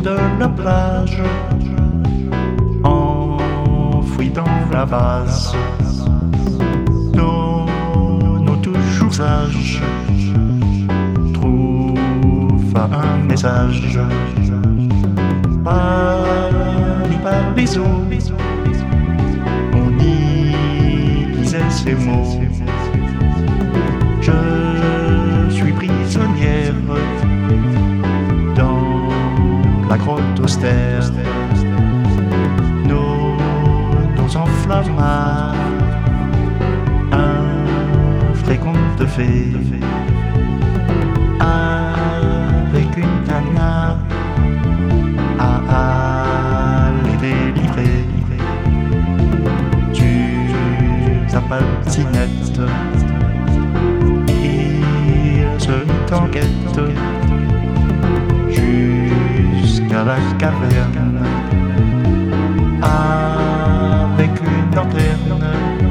de la plage, enfoui dans la vase. Nos toujours sages trouvent un message, pas par les eaux. On disait ces mots: je suis prisonnière dans la grotte austère. Nos enflammades, un vrai conte de fées, avec une nana à les délivrer du tapatinette. Il se mit en quête jusqu'à la caverne, avec une lanterne.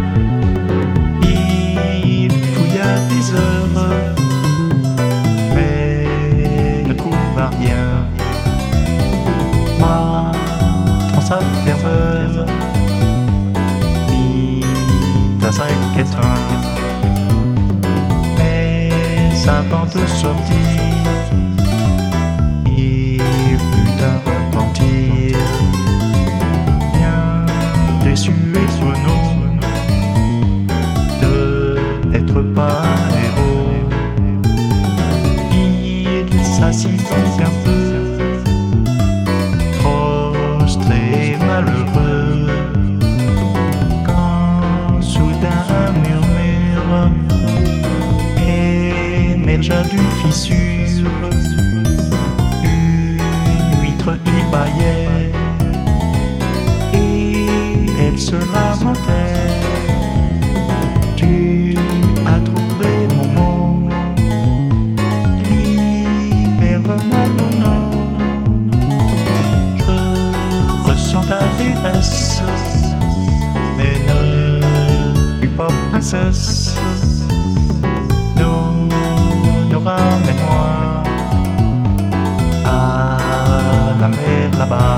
Il fouilla des heures, mais ne trouva rien. Moi, dans sa ferveur, mit à sa étreinte. Mais avant de sortir, il put un repentir, bien déçu et sonore de n'être pas un héros. Il s'assit donc un peu, prostré et malheureux, quand soudain un murmure émergea d'une fissure. Une huître y bâillait et elle se lamentait: tu as trouvé mon mot, libère-moi mon nom. Je ressens ta détresse, mais ne suis pas princesse. Ramène-moi à la mer là-bas.